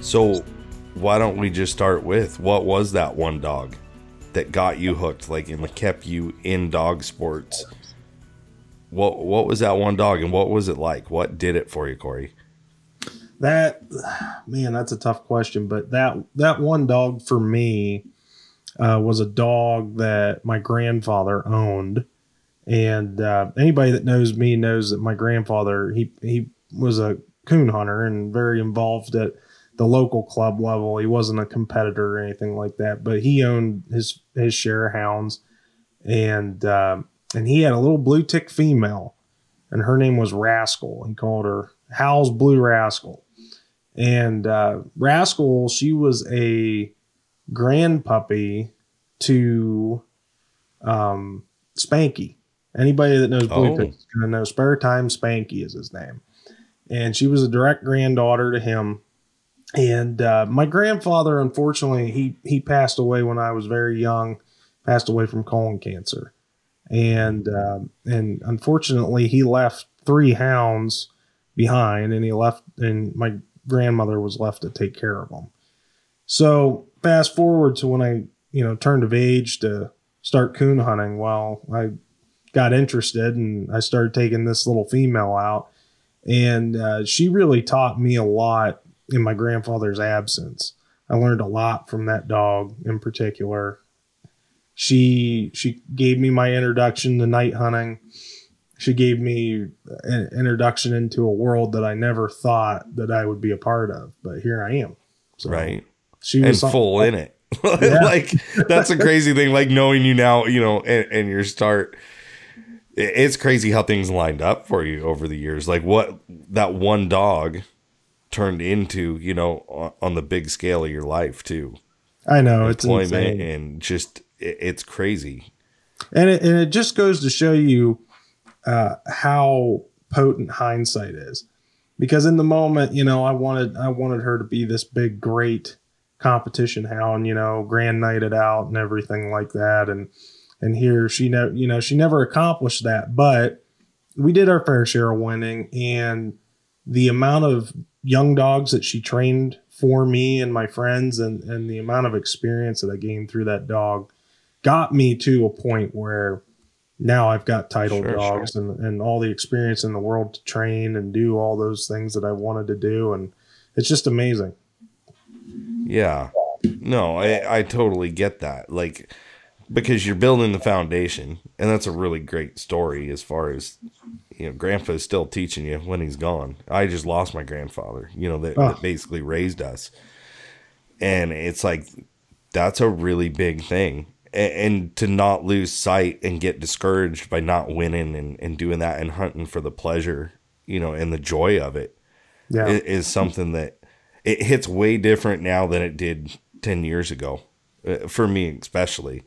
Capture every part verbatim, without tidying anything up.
So why don't we just start with, what was that one dog that got you hooked, like, and kept you in dog sports? What what was that one dog, and what was it like? What did it for you, Corey? That, man, that's a tough question. But that that one dog for me uh, was a dog that my grandfather owned. And uh, anybody that knows me knows that my grandfather, he, he was a coon hunter and very involved at the local club level. He wasn't a competitor or anything like that, but he owned his, his share of hounds. And, uh, and he had a little blue tick female, and her name was Rascal. He called her Hal's Blue Rascal. And uh, Rascal, she was a grand puppy to um, Spanky. Anybody that knows Blue Oh. Tick is going to know Spare Time Spanky is his name. And she was a direct granddaughter to him. And uh, my grandfather, unfortunately, he, he passed away when I was very young, passed away from colon cancer. And, uh, and unfortunately, he left three hounds behind, and he left, and my grandmother was left to take care of them. So fast forward to when I, you know, turned of age to start coon hunting. Well, I got interested, and I started taking this little female out, and uh, she really taught me a lot in my grandfather's absence. I learned a lot from that dog in particular. She she gave me my introduction to night hunting. She gave me an introduction into a world that I never thought that I would be a part of, but here I am. So Right. she And was full in it. Yeah. Like, that's a crazy thing. Like, knowing you now, you know, and, and your start, it- it's crazy how things lined up for you over the years. Like, what that one dog turned into, you know, on, on the big scale of your life too. I know, it's Employment insane. and just, it, it's crazy. And it, and it just goes to show you uh, how potent hindsight is, because in the moment, you know, I wanted, I wanted her to be this big, great competition hound, you know, grand nighted out and everything like that. And, and here she never, you know, she never accomplished that, but we did our fair share of winning. And the amount of young dogs that she trained for me and my friends, and, and the amount of experience that I gained through that dog got me to a point where now I've got title Sure, dogs sure. and, and all the experience in the world to train and do all those things that I wanted to do. And it's just amazing. Yeah. No, I, I totally get that. Like, because you're building the foundation, and that's a really great story as far as, you know, grandpa's still teaching you when he's gone. I just lost my grandfather, you know, that, Oh. that basically raised us. And it's like, that's a really big thing. And, and to not lose sight and get discouraged by not winning and, and doing that and hunting for the pleasure, you know, and the joy of it Yeah. i- is something that it hits way different now than it did ten years ago, uh, for me especially.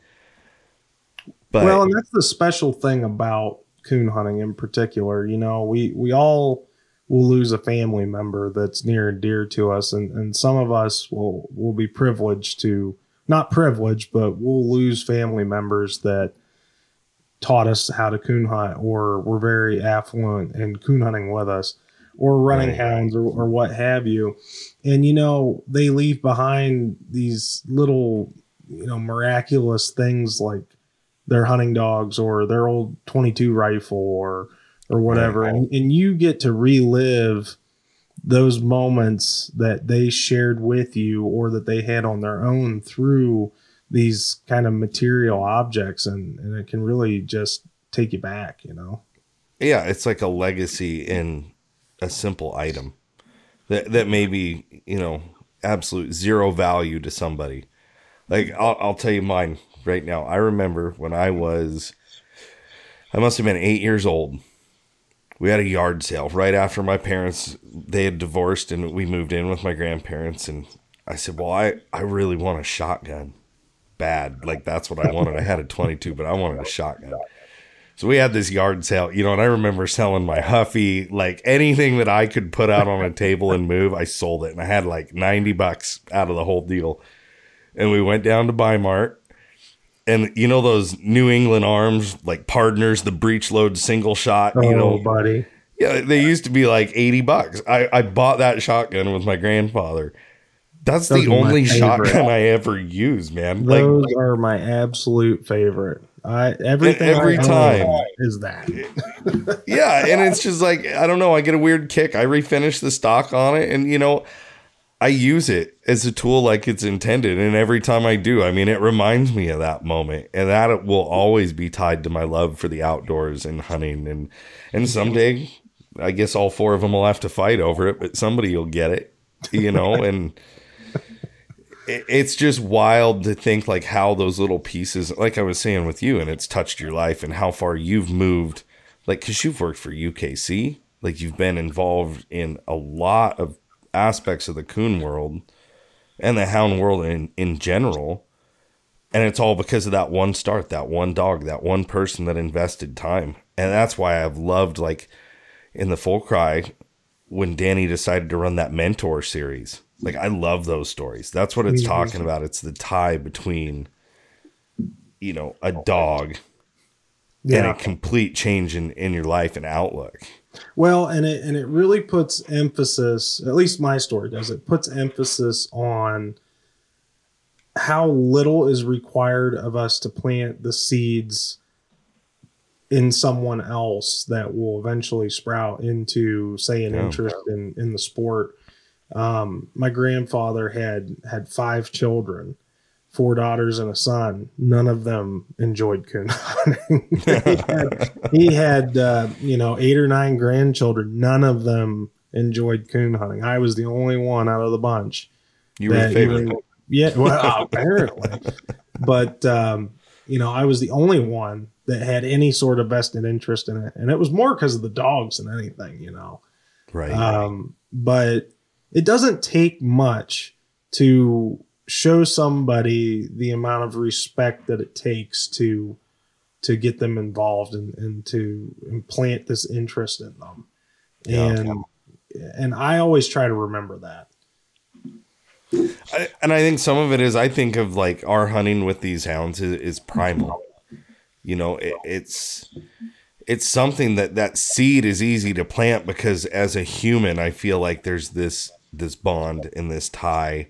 But Well, and that's the special thing about coon hunting in particular. You know, we, we all will lose a family member that's near and dear to us. And, and some of us will, will be privileged to, not privileged, but we'll lose family members that taught us how to coon hunt, or were very affluent in coon hunting with us, or running Right. hounds, or, or what have you. And, you know, they leave behind these little, you know, miraculous things like their hunting dogs or their old twenty-two rifle or, or whatever. Right. And, and you get to relive those moments that they shared with you or that they had on their own through these kind of material objects. And, and it can really just take you back, you know? yeah, it's like a legacy in a simple item that, that may be, you know, absolute zero value to somebody. Like, I'll, I'll tell you mine right now. I remember when I was, I must have been eight years old. We had a yard sale right after my parents, they had divorced, and we moved in with my grandparents. And I said, well, I, I really want a shotgun. Bad. Like, that's what I wanted. I had a twenty-two, but I wanted a shotgun. So we had this yard sale, you know, and I remember selling my Huffy, like anything that I could put out on a table and move, I sold it. And I had like ninety bucks out of the whole deal. And we went down to Bi-Mart. And you know those New England Arms, like Partners, the breech load single shot, Oh, you know, buddy. yeah, they used to be like eighty bucks. I, I bought that shotgun with my grandfather. That's Those the are my only favorite. shotgun I ever use, man. Like, Those are my absolute favorite. I everything every I time own is that. yeah, and it's just like, I don't know, I get a weird kick. I refinish the stock on it, and you know, I use it as a tool like it's intended. And every time I do, I mean, it reminds me of that moment, and that will always be tied to my love for the outdoors and hunting. And, and someday, I guess all four of them will have to fight over it, but somebody will get it, you know, and it, it's just wild to think like how those little pieces, like I was saying with you, and it's touched your life and how far you've moved, like, cause you've worked for U K C, like you've been involved in a lot of aspects of the coon world and the hound world in, in general. And it's all because of that one start, that one dog, that one person that invested time. And that's why I've loved, like in the Full Cry, when Danny decided to run that mentor series. Like, I love those stories. That's what it's talking about. It's the tie between, you know, a dog yeah. and a complete change in, in your life and outlook. Well, and it and it really puts emphasis, at least my story does, it puts emphasis on how little is required of us to plant the seeds in someone else that will eventually sprout into, say, an yeah. interest in, in the sport. Um, my grandfather had had five children, four daughters and a son. None of them enjoyed coon hunting. he had, he had uh, you know, eight or nine grandchildren. None of them enjoyed coon hunting. I was the only one out of the bunch. You were the favorite. Even, yeah, well, apparently. But, um, you know, I was the only one that had any sort of vested interest in it. And it was more because of the dogs than anything, you know. Right. Um, but it doesn't take much to show somebody the amount of respect that it takes to to get them involved and, and to implant this interest in them. Yeah. And and I always try to remember that. I, and I think some of it is, I think of like our hunting with these hounds is, is primal. You know, it, it's it's something that that seed is easy to plant because as a human, I feel like there's this this bond and this tie.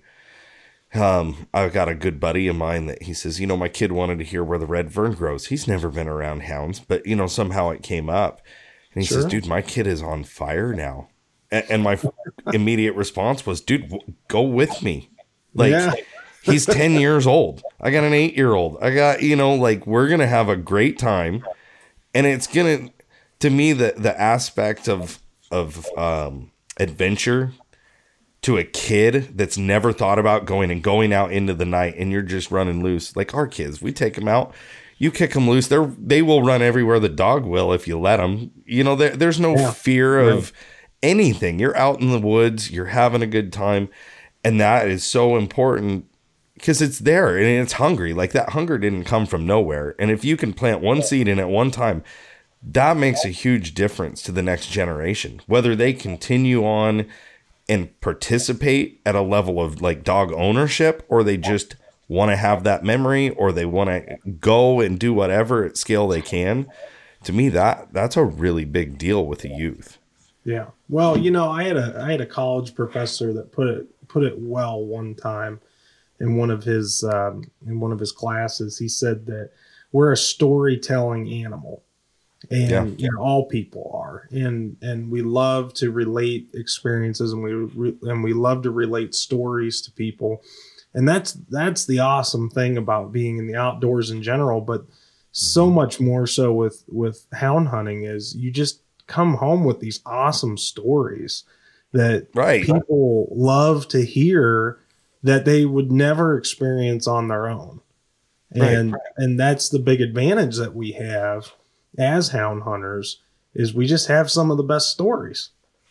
Um, I've got a good buddy of mine that he says, you know, my kid wanted to hear where the red fern grows. He's never been around hounds, but you know, somehow it came up and he sure. says, dude, my kid is on fire now. And, and my immediate response was, dude, w- go with me. Like yeah. he's ten years old. I got an eight year old. I got, you know, like we're going to have a great time. And it's going to, to me, the, the aspect of, of, um, adventure to a kid that's never thought about going and going out into the night and you're just running loose. Like our kids, we take them out, you kick them loose. They're, they will run everywhere the dog will if you let them. You know, there, there's no yeah, fear of right. anything. You're out in the woods, you're having a good time. And that is so important because it's there and it's hungry. Like that hunger didn't come from nowhere. And if you can plant one seed in at one time, that makes a huge difference to the next generation, whether they continue on and participate at a level of like dog ownership, or they just want to have that memory, or they want to go and do whatever at scale they can. To me, that that's a really big deal with the youth. Yeah. Well, you know, I had a I had a college professor that put it put it well one time in one of his um, in one of his classes. He said that we're a storytelling animal. And yeah. you know, all people are, and and we love to relate experiences, and we re- and we love to relate stories to people, and that's that's the awesome thing about being in the outdoors in general. But so much more so with with hound hunting is you just come home with these awesome stories that right. people love to hear that they would never experience on their own, and right. and that's the big advantage that we have as hound hunters is we just have some of the best stories.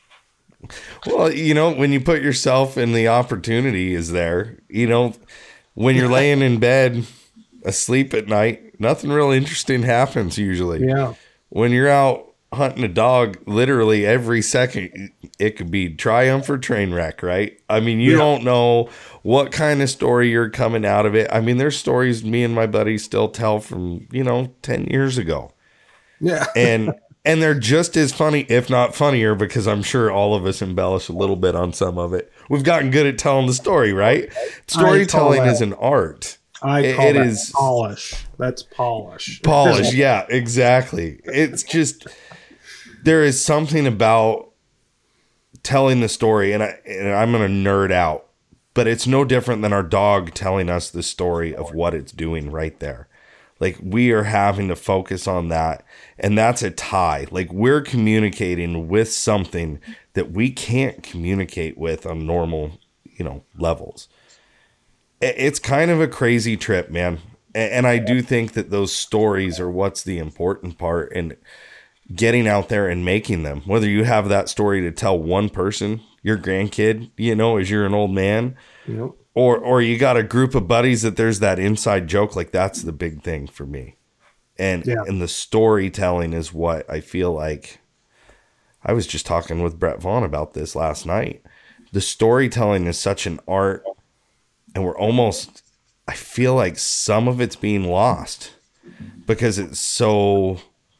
Well, you know, when you put yourself in the opportunity is there, you know, when you're laying in bed asleep at night, nothing real interesting happens usually. Yeah. When you're out hunting a dog, literally every second it could be triumph or train wreck, right? I mean, you yeah. don't know what kind of story you're coming out of it. I mean, there's stories me and my buddies still tell from, you know, ten years ago. Yeah. and and they're just as funny, if not funnier, because I'm sure all of us embellish a little bit on some of it. we've gotten good at telling the story, right? Storytelling is an art. I call it that is polish. That's polish. Polish, yeah, exactly. It's just there is something about telling the story, and I and I'm gonna nerd out, but it's no different than our dog telling us the story of what it's doing right there. Like, we are having to focus on that, and that's a tie. Like, we're communicating with something that we can't communicate with on normal, you know, levels. It's kind of a crazy trip, man. And I do think that those stories are what's the important part, and getting out there and making them. Whether you have that story to tell one person, your grandkid, you know, as you're an old man, yep. or or you got a group of buddies that there's that inside joke. Like, that's the big thing for me. And yeah. and the storytelling is what I feel like. I was just talking with Brett Vaughn about this last night. The storytelling is such an art, and we're almost, I feel like some of it's being lost because it's so,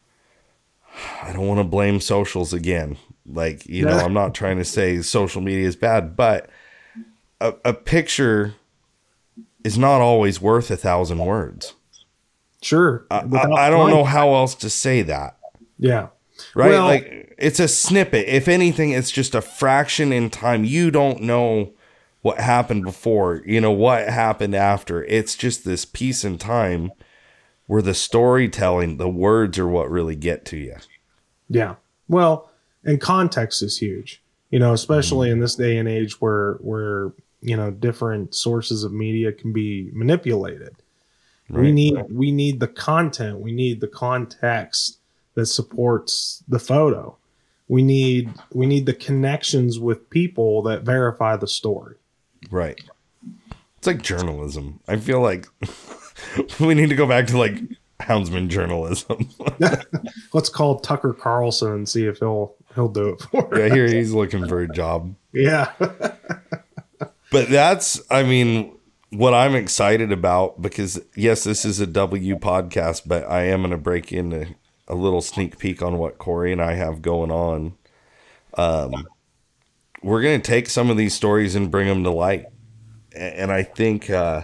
I don't want to blame socials again. Like, you know, I'm not trying to say social media is bad, but a, a picture is not always worth a thousand words. Sure. I, I, I don't know how else to say that. Yeah. Right? Well, like, it's a snippet. If anything, it's just a fraction in time. You don't know what happened before, you know, what happened after. It's just this piece in time where the storytelling, the words are what really get to you. Yeah. Well, and context is huge, you know, especially mm-hmm. in this day and age where, where, you know, different sources of media can be manipulated. Right, we need, right. we need the content. We need the context that supports the photo. We need, we need the connections with people that verify the story. Right. It's like journalism. I feel like we need to go back to like houndsman journalism. Let's call Tucker Carlson and see if he'll he'll do it for us. Yeah, here he's looking for a job. Yeah. But that's, I mean, what I'm excited about, because yes, this is a W podcast, but I am going to break in a, a little sneak peek on what Corey and I have going on. Um, we're going to take some of these stories and bring them to light. And I think, uh,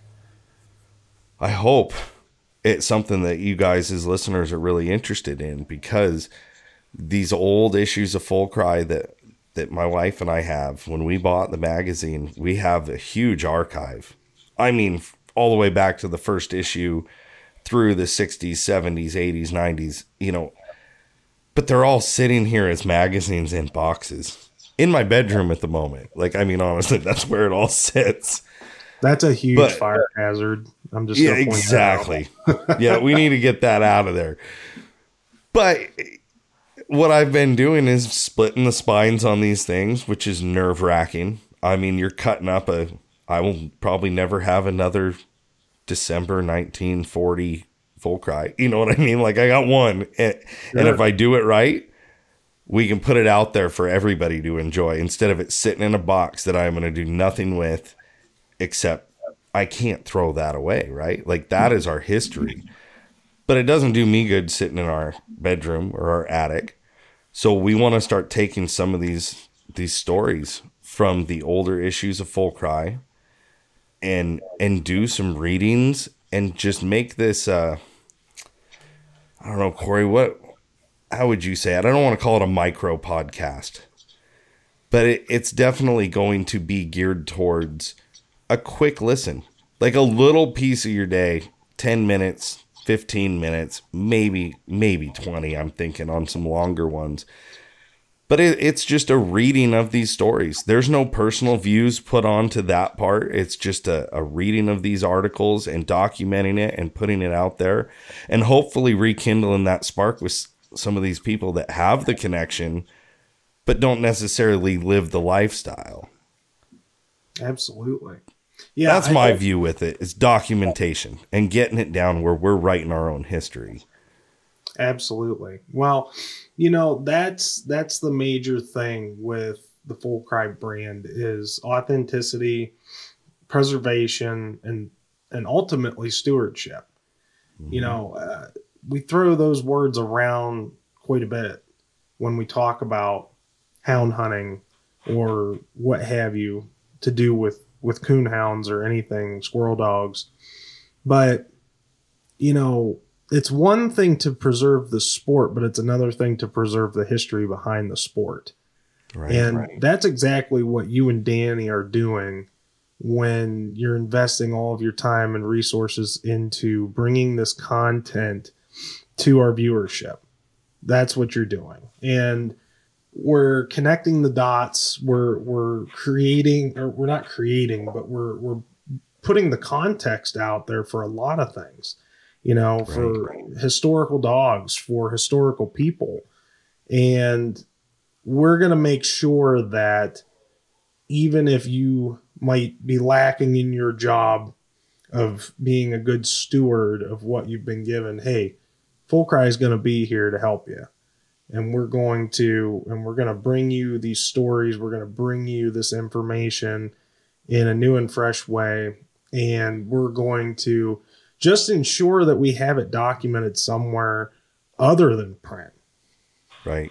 I hope it's something that you guys as listeners are really interested in, because these old issues of Full Cry that, that my wife and I have, when we bought the magazine, we have a huge archive. I mean, all the way back to the first issue through the sixties, seventies, eighties, nineties, you know, but they're all sitting here as magazines in boxes in my bedroom at the moment. Like, I mean, honestly, that's where it all sits. That's a huge but, fire hazard. I'm just yeah, exactly. Yeah, we need to get that out of there. But what I've been doing is splitting the spines on these things, which is nerve wracking. I mean, you're cutting up a, I will probably never have another December nineteen forty Full Cry. You know what I mean? Like, I got one. And, sure. and if I do it right, we can put it out there for everybody to enjoy, instead of it sitting in a box that I'm going to do nothing with, except I can't throw that away, right? Like, that is our history. But it doesn't do me good sitting in our bedroom or our attic. So we want to start taking some of these these stories from the older issues of Full Cry and and do some readings and just make this, uh, I don't know, Corey, what, how would you say it? I don't want to call it a micro podcast, but it, it's definitely going to be geared towards a quick listen, like a little piece of your day, ten minutes, fifteen minutes, maybe, maybe twenty. I'm thinking on some longer ones, but it, it's just a reading of these stories. There's no personal views put onto that part. It's just a, a reading of these articles and documenting it and putting it out there, and hopefully rekindling that spark with some of these people that have the connection, but don't necessarily live the lifestyle. Absolutely. Yeah, that's I, my I, view with it, is documentation and getting it down where we're writing our own history. Absolutely. Well, you know, that's that's the major thing with the Full Cry brand is authenticity, preservation, and and ultimately stewardship. Mm-hmm. You know, uh, we throw those words around quite a bit when we talk about hound hunting or what have you to do with, with coon hounds or anything, squirrel dogs. But, you know, it's one thing to preserve the sport, but it's another thing to preserve the history behind the sport. Right, and right. That's exactly what you and Danny are doing when you're investing all of your time and resources into bringing this content to our viewership. That's what you're doing. And we're connecting the dots. We're, we're creating, or we're not creating, but we're, we're putting the context out there for a lot of things, you know, right, for right. historical dogs, for historical people. And we're going to make sure that even if you might be lacking in your job of being a good steward of what you've been given, hey, Full Cry is going to be here to help you. And we're going to, and we're going to bring you these stories. We're going to bring you this information in a new and fresh way. And we're going to just ensure that we have it documented somewhere other than print. Right.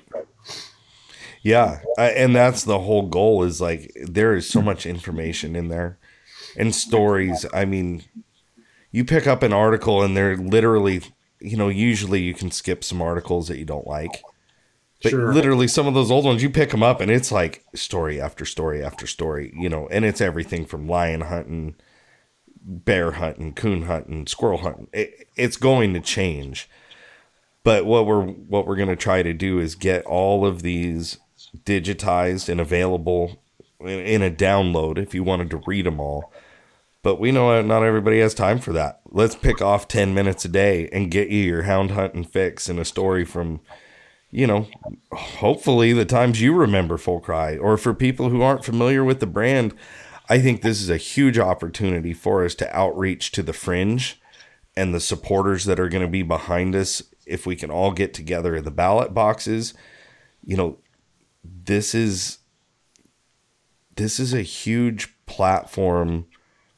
Yeah. I, and that's the whole goal, is like, there is so much information in there and stories. I mean, you pick up an article and they're literally, you know, usually you can skip some articles that you don't like. But sure. Literally some of those old ones, you pick them up and it's like story after story after story, you know, and it's everything from lion hunting, bear hunting, coon hunting, squirrel hunting. It, it's going to change. But what we're what we're going to try to do is get all of these digitized and available in, in a download if you wanted to read them all. But we know not everybody has time for that. Let's pick off ten minutes a day and get you your hound hunting fix and a story from, you know, hopefully the times you remember Full Cry. Or for people who aren't familiar with the brand, I think this is a huge opportunity for us to outreach to the fringe and the supporters that are going to be behind us. If we can all get together at the ballot boxes, you know, this is, this is a huge platform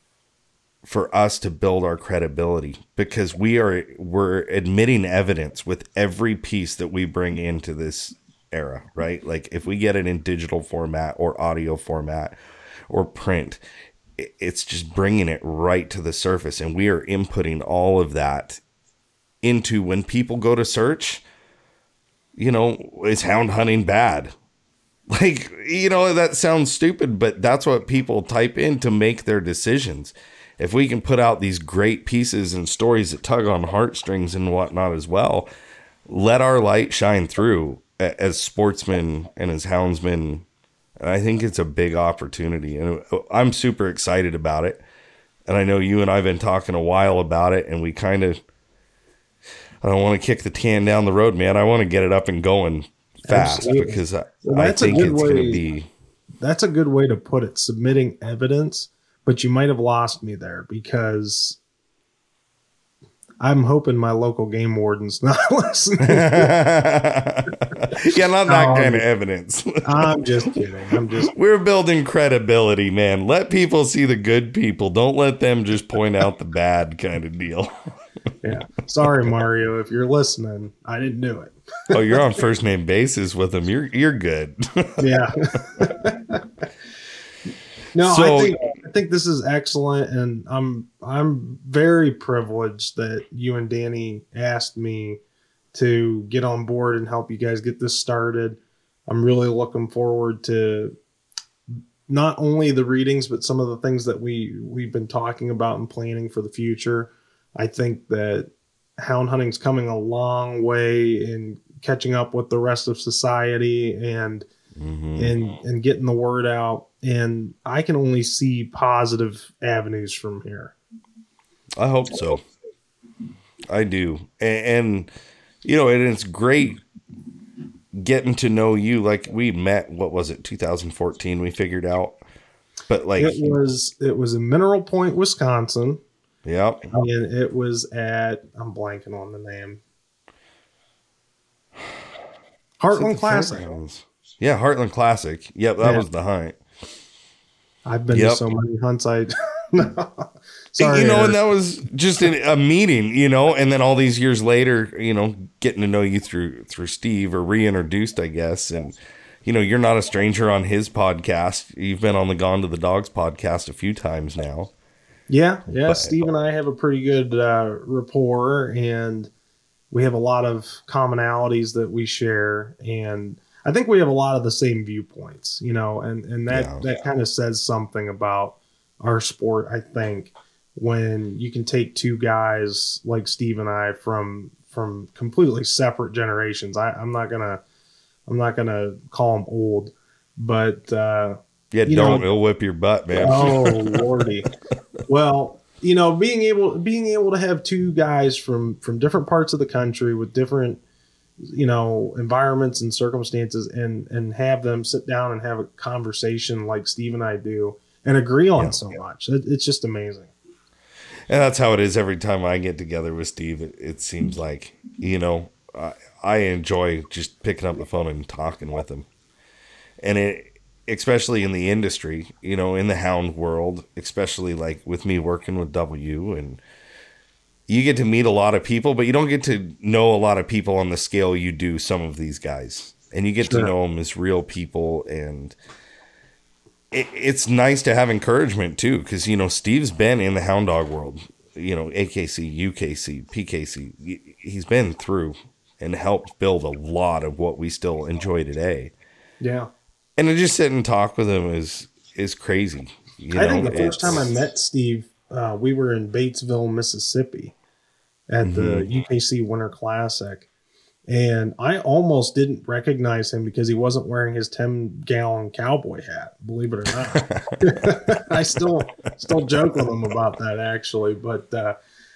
for us to build our credibility, because we are, we're admitting evidence with every piece that we bring into this era, right? Like if we get it in digital format or audio format or print, it's just bringing it right to the surface. And we are inputting all of that into, when people go to search, you know, is hound hunting bad? Like, you know, that sounds stupid, but that's what people type in to make their decisions. If we can put out these great pieces and stories that tug on heartstrings and whatnot as well, let our light shine through as sportsmen and as houndsmen. And I think it's a big opportunity, and I'm super excited about it. And I know you and I have been talking a while about it, and we kind of, I don't want to kick the can down the road, man. I want to get it up and going fast. Absolutely. Because I, well, I think it's going to be. That's a good way to put it, submitting evidence. But you might have lost me there, because I'm hoping my local game warden's not listening. Yeah, not that um, kind of evidence. I'm just kidding. I'm just. We're building credibility, man. Let people see the good people. Don't let them just point out the bad kind of deal. Yeah. Sorry, Mario, if you're listening, I didn't do it. Oh, you're on first name basis with them. You're you're good. Yeah. No, so, I think I think this is excellent, and I'm I'm very privileged that you and Danny asked me to get on board and help you guys get this started. I'm really looking forward to not only the readings, but some of the things that we we've been talking about and planning for the future. I think that hound hunting's coming a long way in catching up with the rest of society and mm-hmm. and and getting the word out. And I can only see positive avenues from here. I hope so. I do. And, and you know, and it's great getting to know you. Like we met, what was it, two thousand fourteen we figured out. But like it was it was in Mineral Point, Wisconsin. Yep. And it was at, I'm blanking on the name. Heartland Classic. Fairgrounds? Yeah, Heartland Classic. Yep, that yeah. was the hunt. I've been yep. to so many hunts. I sorry, you know, and that was just a meeting, you know, and then all these years later, you know, getting to know you through through Steve, or reintroduced, I guess, and you know, you're not a stranger on his podcast. You've been on the Gone to the Dogs podcast a few times now. Yeah, yeah. But, Steve and I have a pretty good uh, rapport, and we have a lot of commonalities that we share, and I think we have a lot of the same viewpoints, you know, and, and that, Yeah. that kind of says something about our sport, I think, when you can take two guys like Steve and I from from completely separate generations. I, I'm not gonna I'm not gonna call them old, but uh, yeah, you don't. know, It'll whip your butt, man. oh lordy. Well, you know, being able being able to have two guys from from different parts of the country with different, you know, environments and circumstances, and and have them sit down and have a conversation like Steve and I do, and agree on Yeah. so much. It, it's just amazing. And that's how it is every time I get together with Steve. It, it seems like, you know, I, I enjoy just picking up the phone and talking with him. And it, especially in the industry, you know, in the hound world, especially like with me working with W, and you get to meet a lot of people, but you don't get to know a lot of people on the scale you do some of these guys. And you get Sure. to know them as real people, and it, it's nice to have encouragement too, because, you know, Steve's been in the hound dog world, you know, A K C, U K C, P K C. He's been through and helped build a lot of what we still enjoy today. Yeah. And to just sit and talk with him is is crazy. You I know, think the first it's- time I met Steve, uh, we were in Batesville, Mississippi at the Mhm. U K C Winter Classic. And I almost didn't recognize him because he wasn't wearing his ten gallon cowboy hat, believe it or not. I still still joke with him about that, actually. But uh,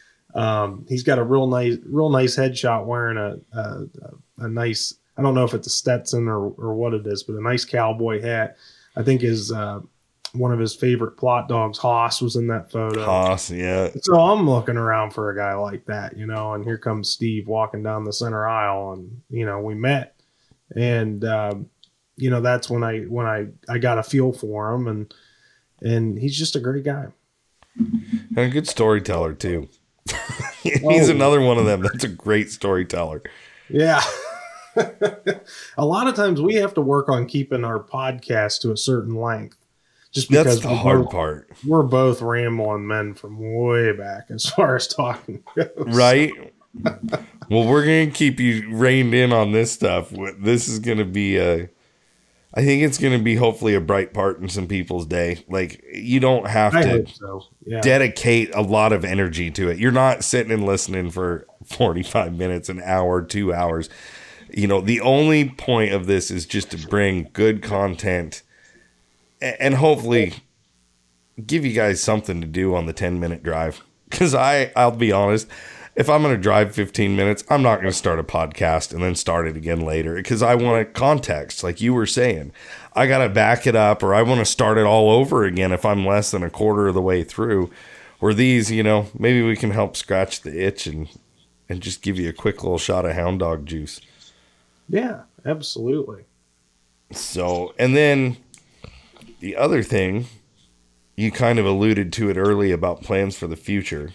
um, he's got a real nice real nice headshot wearing a, a, a nice, I don't know if it's a Stetson or, or what it is, but a nice cowboy hat. I think his uh, one of his favorite plot dogs, Haas, was in that photo. Haas, yeah. So I'm looking around for a guy like that, you know, and here comes Steve walking down the center aisle, and, you know, we met, and, um, you know, that's when I, when I, I got a feel for him, and, and he's just a great guy. And a good storyteller too. He's Oh. another one of them that's a great storyteller. Yeah. A lot of times we have to work on keeping our podcast to a certain length, just because That's the we're hard both- part. We're both rambling men from way back as far as talking goes. Right? Well, we're going to keep you reined in on this stuff. This is going to be a, I think it's going to be hopefully a bright part in some people's day. Like, you don't have I to hope so. Yeah. dedicate a lot of energy to it. You're not sitting and listening for forty-five minutes, an hour, two hours. You know, the only point of this is just to bring good content a- and hopefully give you guys something to do on the ten minute drive. Because I, I'll be honest, if I'm going to drive fifteen minutes, I'm not going to start a podcast and then start it again later, because I want a context, like you were saying. I got to back it up, or I want to start it all over again if I'm less than a quarter of the way through. Or these, you know, maybe we can help scratch the itch and, and just give you a quick little shot of hound dog juice. Yeah, absolutely. So, and then the other thing, you kind of alluded to it early about plans for the future.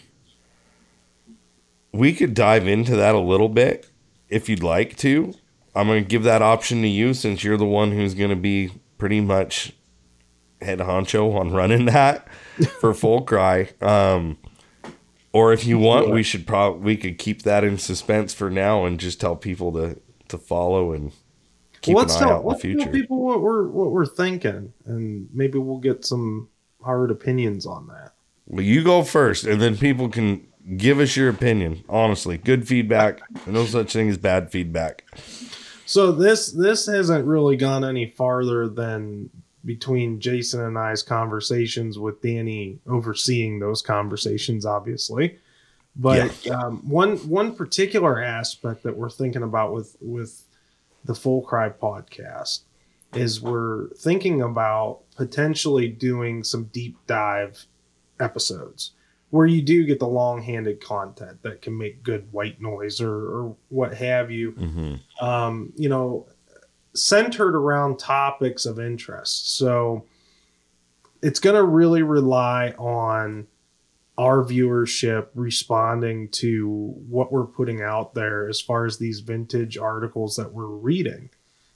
We could dive into that a little bit if you'd like to. I'm going to give that option to you, since you're the one who's going to be pretty much head honcho on running that for Full Cry. Um, or if you want, we should probably, we could keep that in suspense for now and just tell people to, to follow and keep Well, let's an eye tell, out in the let's tell future. people what we're what we're thinking, and maybe we'll get some hard opinions on that. Well, you go first, and then people can give us your opinion. Honestly, good feedback. No such thing as bad feedback. So this this hasn't really gone any farther than between Jason and I's conversations, with Danny overseeing those conversations, obviously. But um, one one particular aspect that we're thinking about with with the Full Cry podcast is we're thinking about potentially doing some deep dive episodes where you do get the long-handed content that can make good white noise or, or what have you. Mm-hmm. Um, you know, centered around topics of interest. So it's going to really rely on our viewership responding to what we're putting out there as far as these vintage articles that we're reading.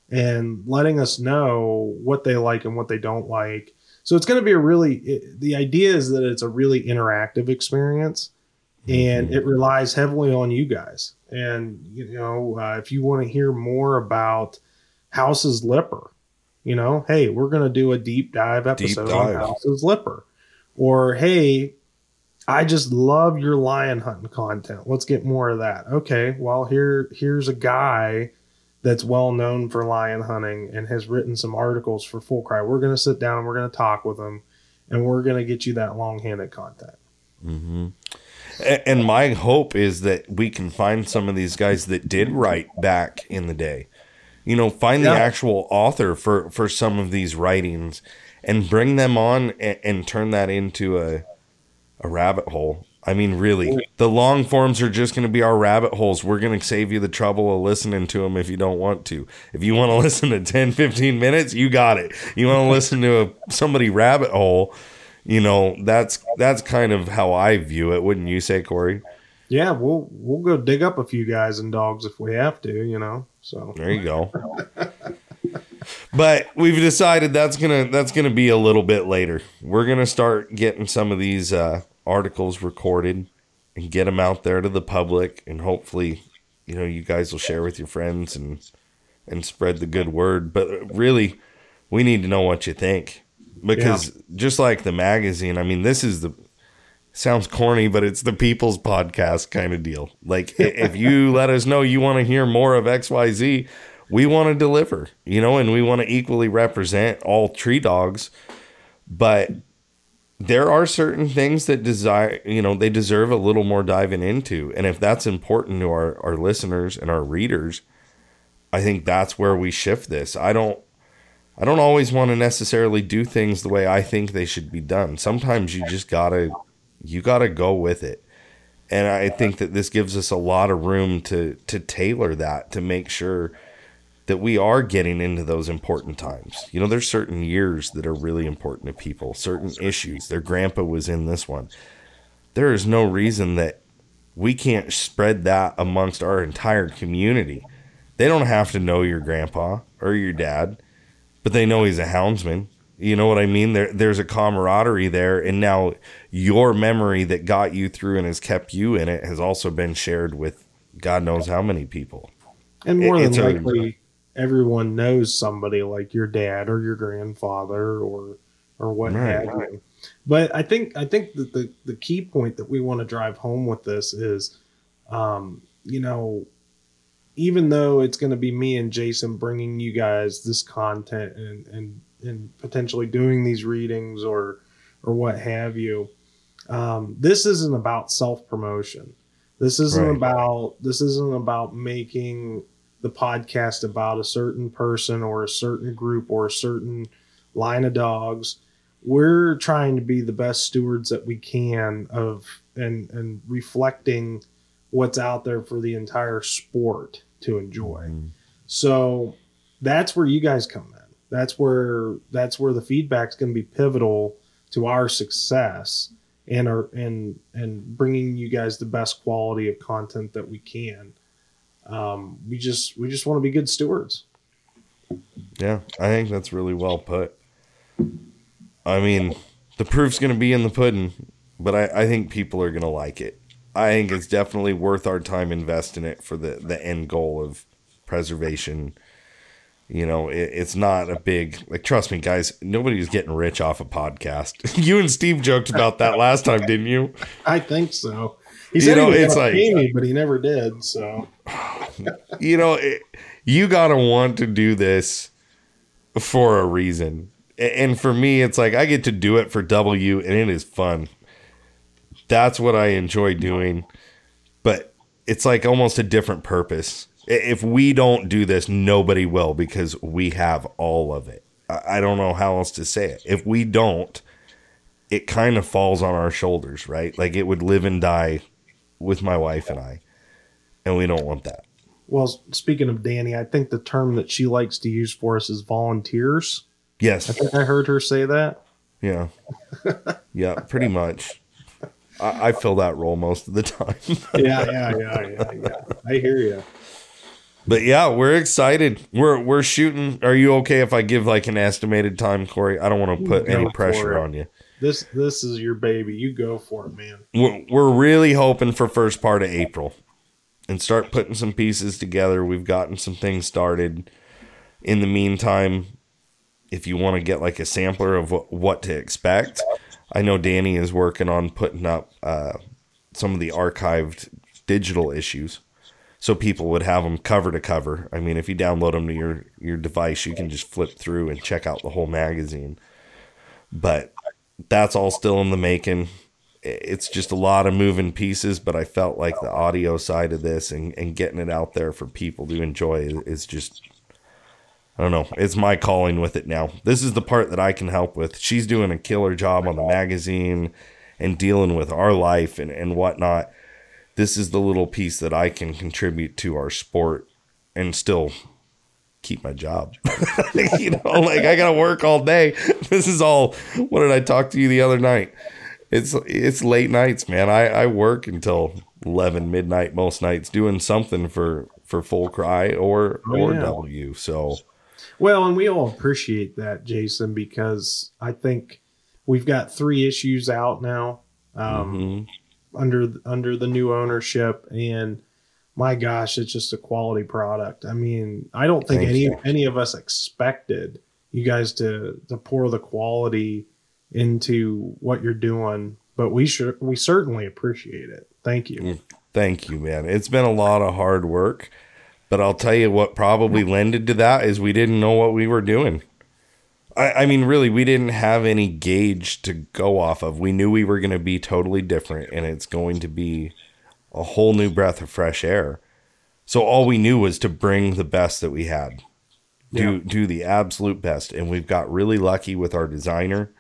and letting us know what they like and what they don't like. So it's going to be a really, it, the idea is that it's a really interactive experience, and Mm-hmm. it relies heavily on you guys. And, you know, uh, if you want to hear more about House's Lipper, you know, hey, we're going to do a deep dive episode Deep on dive. House's Lipper. Or, hey, I just love your lion hunting content. Let's get more of that. Okay, well, here here's a guy that's well known for lion hunting and has written some articles for Full Cry. We're going to sit down and we're going to talk with him, and we're going to get you that long-handed content. Mm-hmm. And my hope is that we can find some of these guys that did write back in the day. You know, find Yeah. the actual author for, for some of these writings and bring them on and, and turn that into a a rabbit hole. I mean, really, the long forms are just going to be our rabbit holes. We're going to save you the trouble of listening to them if you don't want to. If you want to listen to ten, fifteen minutes, you got it. You want to listen to a, somebody rabbit hole, you know, that's that's kind of how I view it. Wouldn't you say, Corey? Yeah, we'll we'll go dig up a few guys and dogs if we have to, you know. So There you go. But we've decided that's gonna that's gonna be a little bit later. We're gonna start getting some of these uh, articles recorded and get them out there to the public, and hopefully, you know, you guys will share with your friends and and spread the good word. But really, we need to know what you think, because yeah. just like the magazine, I mean, this is the sounds corny, but it's the people's podcast kind of deal. Like, if you let us know you want to hear more of X Y Z, we want to deliver, you know, and we want to equally represent all tree dogs. But there are certain things that desire, you know, they deserve a little more diving into. And if that's important to our, our listeners and our readers, I think that's where we shift this. I don't, I don't always want to necessarily do things the way I think they should be done. Sometimes you just gotta, you gotta go with it. And I think that this gives us a lot of room to, to tailor that, to make sure that we are getting into those important times. You know, there's certain years that are really important to people, certain issues. Their grandpa was in this one. There is no reason that we can't spread that amongst our entire community. They don't have to know your grandpa or your dad, but they know he's a houndsman. You know what I mean? There, there's a camaraderie there, and now your memory that got you through and has kept you in it has also been shared with God knows how many people. And more It, than a, likely, everyone knows somebody like your dad or your grandfather or or what right, have you. But I think I think that the, the key point that we want to drive home with this is, um, you know, even though it's going to be me and Jason bringing you guys this content and, and, and potentially doing these readings or or what have you, um, this isn't about self-promotion. This isn't right. about this isn't about making the podcast about a certain person or a certain group or a certain line of dogs. We're trying to be the best stewards that we can of and and reflecting what's out there for the entire sport to enjoy. Mm-hmm. So that's where you guys come in. That's where that's where the feedback's going to be pivotal to our success and our and and bringing you guys the best quality of content that we can. Um, we just we just want to be good stewards. Yeah, I think that's really well put. I mean, the proof's going to be in the pudding, but I, I think people are going to like it. I think it's definitely worth our time investing it for the, the end goal of preservation. You know, it, it's not a big, like, trust me, guys, nobody's getting rich off a podcast. You and Steve joked about that last time, didn't you? I think so. He said you know, he was going to pay me, but he never did, so. You know, it, you got to want to do this for a reason. And for me, it's like I get to do it for W, and it is fun. That's what I enjoy doing. But it's like almost a different purpose. If we don't do this, nobody will, because we have all of it. I don't know how else to say it. If we don't, it kind of falls on our shoulders, right? Like it would live and die with my wife and I. And we don't want that. Well, speaking of Danny, I think the term that she likes to use for us is volunteers. Yes. I think I heard her say that. Yeah. Yeah, pretty much. I, I fill that role most of the time. yeah, yeah, yeah, yeah, yeah. I hear you. But yeah, we're excited. We're we're shooting. Are you okay if I give like an estimated time, Corey? I don't want to put Go any for pressure it. on you. This this is your baby. You go for it, man. We're, we're really hoping for first part of April and start putting some pieces together. We've gotten some things started. In the meantime, if you want to get like a sampler of what, what to expect, I know Danny is working on putting up uh, some of the archived digital issues. So people would have them cover to cover. I mean, if you download them to your, your device, you can just flip through and check out the whole magazine. But that's all still in the making. It's just a lot of moving pieces, but I felt like the audio side of this and, and getting it out there for people to enjoy is just, I don't know, it's my calling with it now. This is the part that I can help with. She's doing a killer job on the magazine and dealing with our life and, and whatnot. This is the little piece that I can contribute to our sport and still keep my job. You know, like I gotta work all day. This is all, what did I talk to you the other night? It's it's late nights, man. I, I work until eleven midnight most nights doing something for, for Full Cry or Oh, or yeah. W. So Well, and we all appreciate that, Jason, because I think we've got three issues out now. Um, mhm. under under the new ownership, and my gosh, it's just a quality product. I mean, I don't think Thank any you. any of us expected you guys to to pour the quality into what you're doing, but we should we certainly appreciate it. Thank you. Thank you, man. It's been a lot of hard work, but I'll tell you what probably lended to that is we didn't know what we were doing. I, I mean, really, we didn't have any gauge to go off of. We knew we were going to be totally different, and it's going to be a whole new breath of fresh air. So all we knew was to bring the best that we had, do Yeah. do the absolute best, and we've got really lucky with our designer.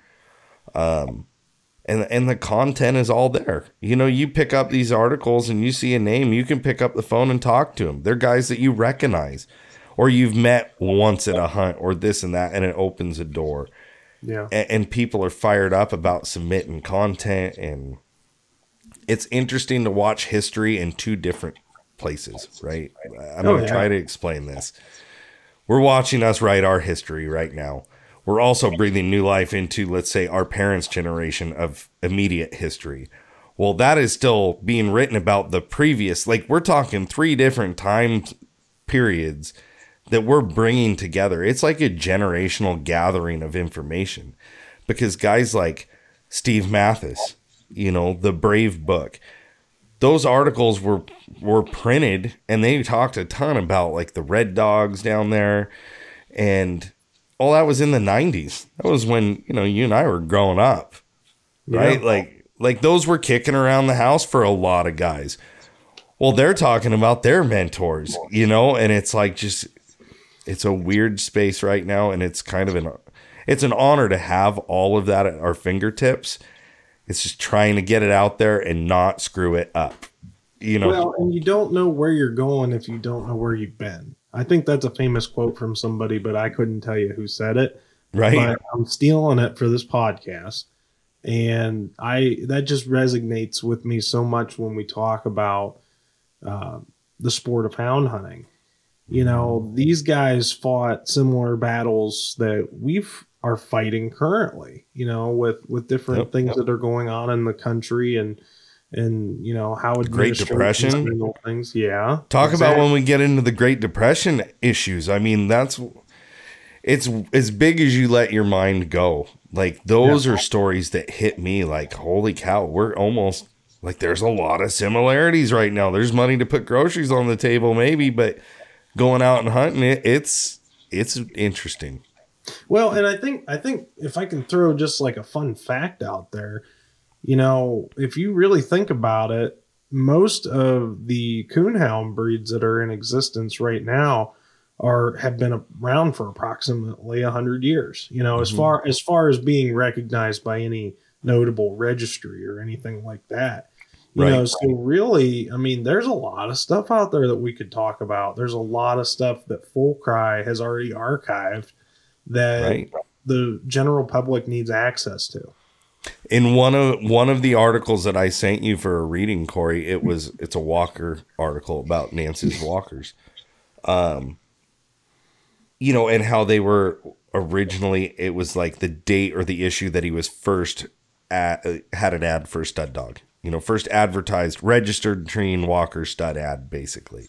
Um, and and the content is all there. You know, you pick up these articles and you see a name, you can pick up the phone and talk to them. They're guys that you recognize, or you've met once at a hunt, or this and that, and it opens a door. Yeah. And, and people are fired up about submitting content, and it's interesting to watch history in two different places, right? I'm Oh, going to yeah. try to explain this. We're watching us write our history right now. We're also breathing new life into, let's say, our parents' generation of immediate history. Well, that is still being written about the previous, like we're talking three different time periods that we're bringing together. It's like a generational gathering of information, because guys like Steve Mathis, you know, the Brave Book, those articles were were printed, and they talked a ton about like the Red Dogs down there, and all that was in the nineties. That was when, you know, you and I were growing up, right? Yeah. Like like those were kicking around the house for a lot of guys. Well, they're talking about their mentors, you know, and it's like just, it's a weird space right now, and it's kind of an, it's an honor to have all of that at our fingertips. It's just trying to get it out there and not screw it up, you know. Well, and you don't know where you're going if you don't know where you've been. I think that's a famous quote from somebody, but I couldn't tell you who said it. Right. But I'm stealing it for this podcast. And I that just resonates with me so much when we talk about uh, the sport of hound hunting. You know, these guys fought similar battles that we've are fighting currently, you know, with, with different Yep, things yep. that are going on in the country, and, and, you know, how Great administrations Depression. handle things. Yeah. Talk about exactly. when we get into the Great Depression issues. I mean, that's, it's as big as you let your mind go. Like those Yeah. are stories that hit me like, holy cow, we're almost like, there's a lot of similarities right now. There's money to put groceries on the table maybe, but going out and hunting it, it's, it's interesting. Well, and I think I think if I can throw just like a fun fact out there, you know, if you really think about it, most of the coonhound breeds that are in existence right now are have been around for approximately a hundred years. You know, as Mhm. far as far as being recognized by any notable registry or anything like that. You Right. know, so really, I mean, there's a lot of stuff out there that we could talk about. There's a lot of stuff that Full Cry has already archived that Right. the general public needs access to. In one of one of the articles that I sent you for a reading, Corey, it was it's a walker article about Nancy's walkers. Um, you know, and how they were originally, it was like the date or the issue that he was first at, uh, had an ad for a stud dog. You know, first advertised, registered Treeing Walker stud ad, basically.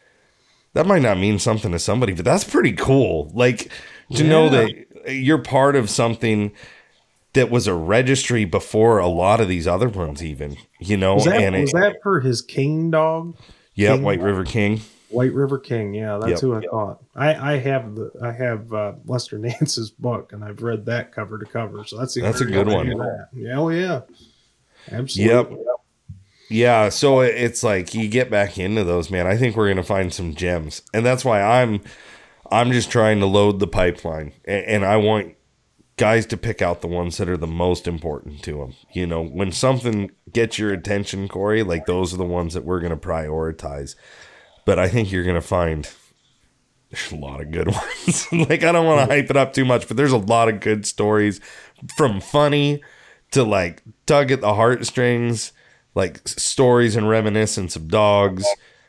That might not mean something to somebody, but that's pretty cool. Like, to Yeah. know that you're part of something that was a registry before a lot of these other ones, even, you know. Was that, and was it, that for his king dog? yeah, King? White River King. White River King, yeah, that's Yep. who I thought. I, I have the I have uh, Lester Nance's book, and I've read that cover to cover. So that's the That's a only good reason I one. knew that. Yeah, oh yeah, absolutely. Yep. Yeah, so it's like you get back into those, man. I think we're gonna find some gems, and that's why I'm, I'm just trying to load the pipeline, and, and I want guys to pick out the ones that are the most important to them. You know, when something gets your attention, Corey, like those are the ones that we're gonna prioritize. But I think you're gonna find there's a lot of good ones. Like, I don't want to hype it up too much, but there's a lot of good stories, from funny to like tug at the heartstrings. Like stories and reminiscence of dogs,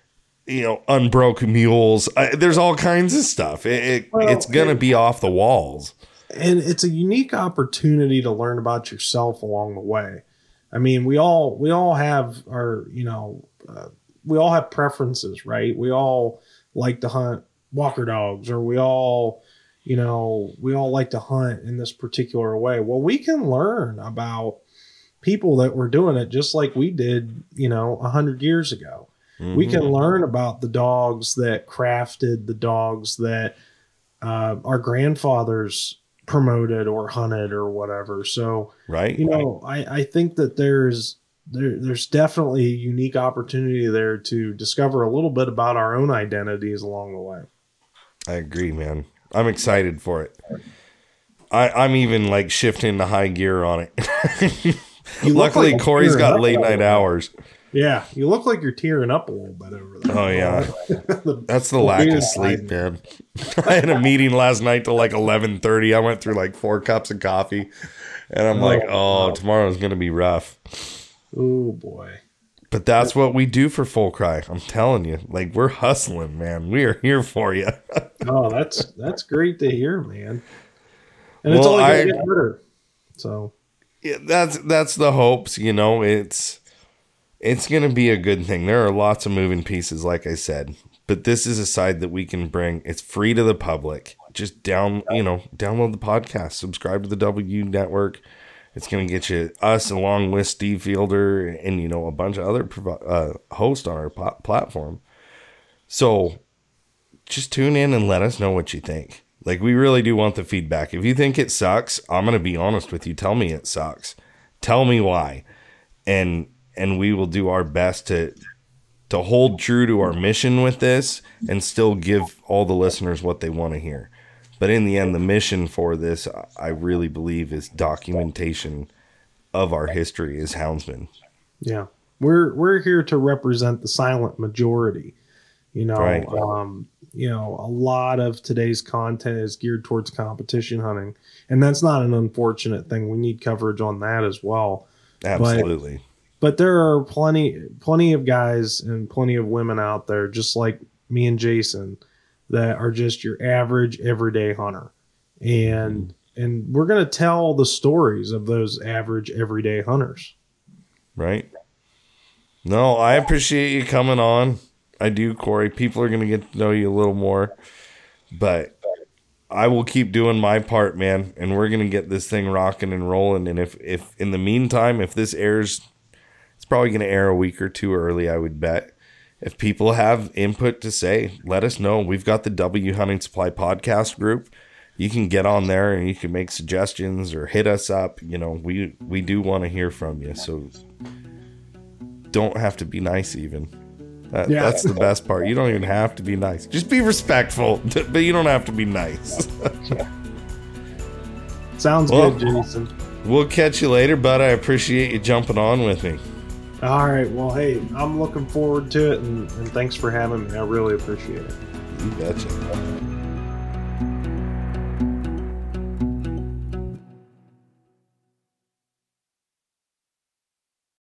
you know, unbroken mules. I, there's all kinds of stuff. It, it Well, it's gonna be off the walls. And it's a unique opportunity to learn about yourself along the way. I mean, we all we all have our, you know, uh, we all have preferences, right? We all like to hunt walker dogs, or we all, you know, we all like to hunt in this particular way. Well, we can learn about people that were doing it just like we did, you know, a hundred years ago. Mm-hmm. We can learn about the dogs that crafted, the dogs that uh, our grandfathers promoted or hunted or whatever. So, right, you know, I, I think that there's there, there's definitely a unique opportunity there to discover a little bit about our own identities along the way. I agree, man. I'm excited for it. I, I'm even like shifting to high gear on it. Luckily, like Corey's got late night hours. Yeah, you look like you're tearing up a little bit over there. Oh, yeah. the, That's the lack of sleep, man. I had a meeting last night till like eleven thirty. I went through like four cups of coffee. And I'm oh, like, oh, wow. Tomorrow's going to be rough. Oh, boy. But that's what we do for Full Cry. I'm telling you. Like, we're hustling, man. We are here for you. Oh, that's that's great to hear, man. And it's well, only going to get better. So... Yeah, that's that's the hopes, you know. It's it's going to be a good thing. There are lots of moving pieces, like I said, but this is a side that we can bring. It's free to the public. Just down, you know, download the podcast, subscribe to the W Network. It's going to get you us along with Steve Fielder and, you know, a bunch of other uh, hosts on our pl- platform. So just tune in and let us know what you think. Like, we really do want the feedback. If you think it sucks, I'm going to be honest with you. Tell me it sucks. Tell me why. And and we will do our best to to hold true to our mission with this and still give all the listeners what they want to hear. But in the end, the mission for this, I really believe, is documentation of our history as houndsmen. Yeah. We're we're here to represent the silent majority. You know, right. um, you know, a lot of today's content is geared towards competition hunting, and that's not an unfortunate thing. We need coverage on that as well. Absolutely. But, but there are plenty, plenty of guys and plenty of women out there, just like me and Jason, that are just your average everyday hunter, and mm-hmm. and we're gonna tell the stories of those average everyday hunters. Right. No, I appreciate you coming on. I do, Corey. People are going to get to know you a little more, but I will keep doing my part, man, and we're going to get this thing rocking and rolling. And if, if in the meantime, if this airs, it's probably going to air a week or two early, I would bet. If people have input to say, let us know. We've got the W Hunting Supply podcast group. You can get on there and you can make suggestions or hit us up. You know, we, we do want to hear from you, so don't have to be nice even. That, yeah. That's the best part. You don't even have to be nice. Just be respectful, but you don't have to be nice. Sounds well, good, Jason. We'll catch you later, bud. I appreciate you jumping on with me. All right. Well, hey, I'm looking forward to it, and, and thanks for having me. I really appreciate it. You betcha.